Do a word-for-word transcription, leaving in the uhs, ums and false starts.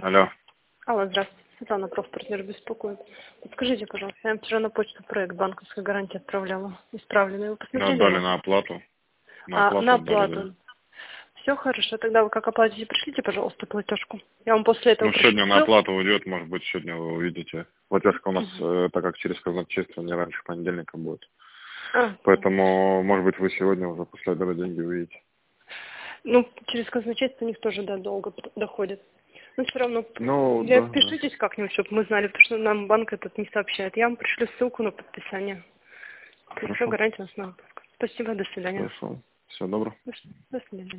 Алло. Алло, здравствуйте. Светлана, профпартнер беспокоит. Подскажите, пожалуйста, я вам вчера на почту проект банковской гарантии отправляла. Исправленный. Вы Ну, посмотрели отдали его? на оплату. На А, оплату на отдали, да. оплату. Все хорошо. Тогда вы как оплатите, пришлите, пожалуйста, платежку. Я вам после этого Ну, сегодня на пришлю. оплату уйдет, может быть, сегодня вы увидите. Платежка у нас, э, так как через казначейство, не раньше понедельника будет. А, Поэтому, может быть, вы сегодня уже после обеда деньги увидите. ну, через казначейство у них тоже, да, долго доходит. Но все равно, Ну, я да, да. пишитесь как-нибудь, чтобы мы знали, потому что нам банк этот не сообщает. Я вам пришлю ссылку на подписание. И все, Хорошо. гарантия у нас на выпуск. Спасибо, до свидания. Хорошо. Всего доброго. До, до свидания.